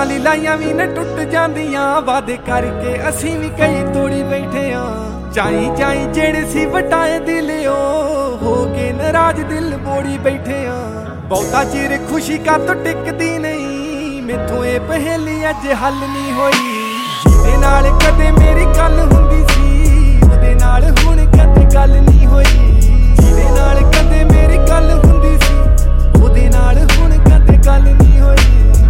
ਆਸਾਂ ਲਈ ਲਾਈਆਂ ਵੀ ਨੇ ਟੁੱਟ ਜਾਂਦੀਆਂ, ਵਾਦੇ ਕਰਕੇ ਅਸੀਂ ਵੀ ਕਈ ਤੋੜੀ ਬੈਠੇ ਆ। ਚਾਈ ਚਾਈ ਜਿਹੜੇ ਸੀ ਵਟਾਏ ਦਿਲਿਓ, ਹੋ ਕੇ ਨਾਰਾਜ਼ ਦਿਲ ਬੋੜੀ ਬੈਠੇ ਆ। ਬਹੁਤਾ ਚਿਰ ਖੁਸ਼ੀ ਕਾਤੋਂ ਟਿਕਦੀ ਨਹੀਂ, ਮੈਥੋਂ ਇਹ ਪਹੇਲੀ ਅੱਜ ਹੱਲ ਨਹੀਂ ਹੋਈ। ਜਿਹਦੇ ਨਾਲ ਕਦੇ ਮੇਰੀ ਗੱਲ ਹੁੰਦੀ ਸੀ, ਉਹਦੇ ਨਾਲ ਹੁਣ ਕਦੇ ਗੱਲ ਨਹੀਂ ਹੋਈ। ਜਿਹਦੇ ਨਾਲ ਕਦੇ ਮੇਰੀ ਗੱਲ ਹੁੰਦੀ ਸੀ, ਉਹਦੇ ਨਾਲ ਹੁਣ ਕਦੇ ਗੱਲ ਨਹੀਂ ਹੋਈ।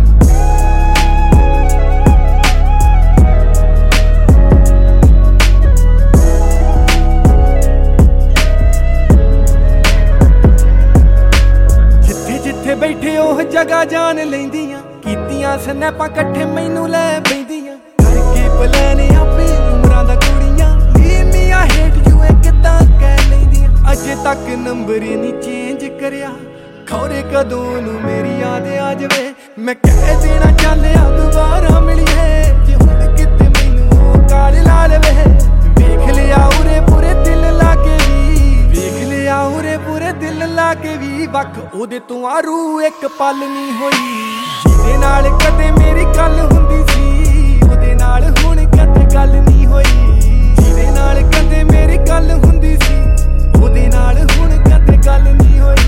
ਜਿੱਥੇ ਜਿੱਥੇ ਬੈਠੇ ਉਹ ਜਗ੍ਹਾ ਜਾਣ ਲੈਂਦੀਆਂ, ਕੀਤੀਆਂ ਸਨੈਪਾਂ ਇਕੱਠੇ ਮੈਨੂੰ ਲੈ ਪੈਂਦੀਆਂ। ਕਰਕੇ ਪਲਾਨ ਆਪੇ ਉਮਰਾਂ ਦਾ ਕੁੜੀਆਂ, leave me I hate you ਇਹ ਕਿੱਦਾਂ ਕਹਿ ਲੈਂਦੀਆਂ। ਅਜੇ ਤੱਕ ਨੰਬਰ ਨਹੀਂ ਚੇਂਜ ਕਰਿਆ, ਖੌਰੇ ਕਦੋਂ ਨੂੰ ਮੇਰੀ ਯਾਦ ਆ ਜਾਵੇ। ਮੈਂ ਕਹਿ ਦੇਣਾ ਚੱਲਿਆ ਦੁਬਾਰਾ ਮਿਲੀਏ, ਜੇ ਹੁਣ ਕਿਤੇ ਮੈਨੂੰ ਉਹ ਕਾਲ ਲਾ ਲਵੇ। ਵੇਖ ਲਿਆ ਉਰੇ ਪੂਰੇ ਦਿਲ ਲਾ ਕੇ ਵੀ, ਵੇਖ ਲਿਆ ਉਰੇ ਪੂਰੇ ਦਿਲ ਲਾ ਕੇ ਵੀ, ਵੱਖ ਉਹਦੇ ਤੋਂ ਆਰੂ ਇੱਕ ਪਲ ਨਹੀਂ ਹੋਈ। ਜਿਹਦੇ ਨਾਲ ਕਦੇ ਮੇਰੀ ਗੱਲ ਹੁੰਦੀ ਸੀ, ਉਹਦੇ ਨਾਲ ਹੁਣ ਕਦੇ ਗੱਲ ਨਹੀਂ ਹੋਈ। ਜਿਹਦੇ ਨਾਲ ਕਦੇ ਮੇਰੀ ਗੱਲ ਹੁੰਦੀ ਸੀ, ਉਹਦੇ ਨਾਲ ਹੁਣ ਕਦੇ ਗੱਲ ਨਹੀਂ ਹੋਈ।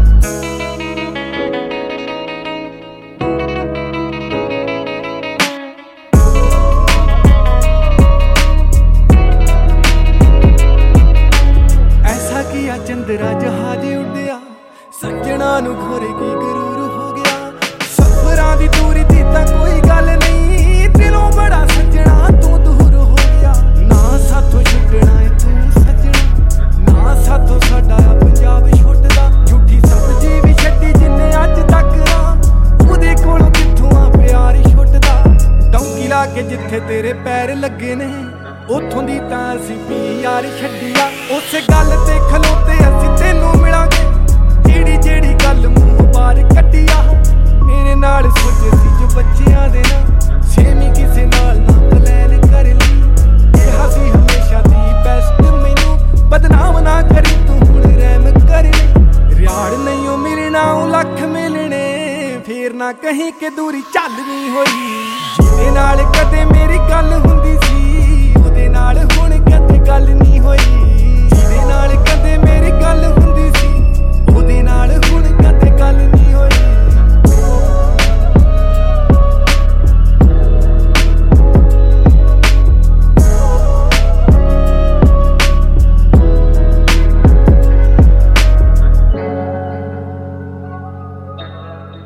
ਐਸਾ ਕੀਆ ਚੰਦਰਾ ਜਹਾਜ਼ ਉੱਡਿਆ, ਸੱਜਣਾ ਨੂੰ ਖੋਰੇ ਕੀ ਗਰੂਰ ਹੋ ਗਿਆ। ਸਫਰਾਂ ਦੀ ਦੂਰੀ ਦੀ ਤਾਂ ਕੋਈ ਗੱਲ ਨਹੀਂ, ਦਿਲੋਂ ਬੜਾ ਸੱਜਣਾ ਤੂੰ ਦੂਰ ਹੋ ਗਿਆ। ਨਾ ਸਾਥੋਂ ਛੁੱਟਣਾ ਏ ਤੂੰ ਸੱਜਣਾ, ਨਾ ਸਾਥੋਂ ਸਾਡਾ ਪੰਜਾਬ ਛੁੱਟਦਾ। ਝੂਠੀ ਸਬਜ਼ੀ ਵੀ ਛੱਡੀ ਜਿੰਨੇ ਅੱਜ ਤੱਕ ਨਾ, ਉਹਦੇ ਕੋਲੋਂ ਕਿੱਥੋਂ ਆ ਪਿਆਰ ਛੁੱਟਦਾ। ਡੌਂਕੀ ਲਾ ਕੇ ਜਿੱਥੇ ਤੇਰੇ ਪੈਰ ਲੱਗੇ ਨੇ, ਉੱਥੋਂ ਦੀ ਤਾਂ ਅਸੀਂ ਵੀ ਯਾਰ ਛੱਡੀਆ। ਉਸੇ ਗੱਲ ਤੇ ਖਲੋਤੇ ਅਸੀਂ ਤੈਨੂੰ ਮਿਲਾਂਗੇ, ਜਿਹੜੀ ਜਿਹੜੀ ਗੱਲ ਮੂੰਹ ਬਾਹਰ ਕੱਢੀਆ। ਮੇਰੇ ਨਾਲ ਸੋਚੇ ਸੀ ਜੋ ਬੱਚਿਆਂ ਦੇ ਨਾ, ਸੇਮੀ ਕਿਸੇ ਨਾਲ ਨਾ ਪਲਾਨ ਕਰ ਲਈ। ਕਿਹਾ ਸੀ ਹਮੇਸ਼ਾ ਦੀ ਬੈਸਟ ਮੈਨੂੰ, ਬਦਨਾਮ ਨਾ ਕਰੀ ਤੂੰ ਹੁਣ ਰਹਿਮ ਕਰ ਲਈ। ਰਿਆੜ ਨਹੀਂ ਉਹ ਮਿਲਣਾ ਉਹ ਲੱਖ ਮਿਲਣੇ, ਫੇਰ ਨਾ ਕਹੀਂ ਕਿ ਦੂਰੀ